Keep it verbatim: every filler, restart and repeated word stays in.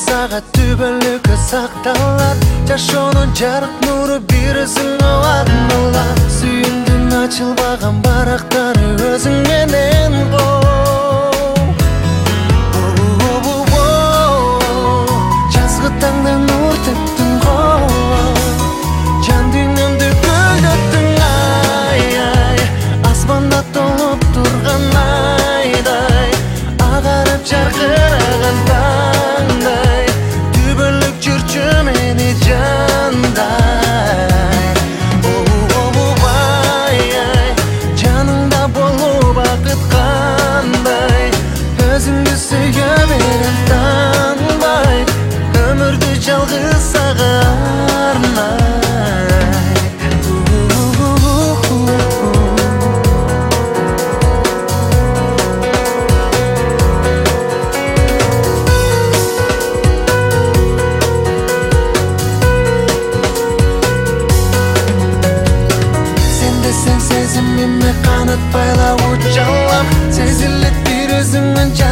сага түбөлүккө сакталат. Жашоонун жарык нуру бир өзүңө атылат. Сүйүндүн ачылбаган барактары өзүң менен кол. Жазгы таңда нур төктүң кол. Жан дүйнөмдү гүлдөттүң ай ай. Асманда толуп турган айдай, агарып жаркыраган таңдай, түбөлүк жүрчү мени жандай. Ай ай, жаныңда болуу бакыт кандай, өзүңдү сүйө берем танбай, өмүрдү жалгыз сага арнай. Сезимиме канат байлап учалам, сезилет бир өзүңөн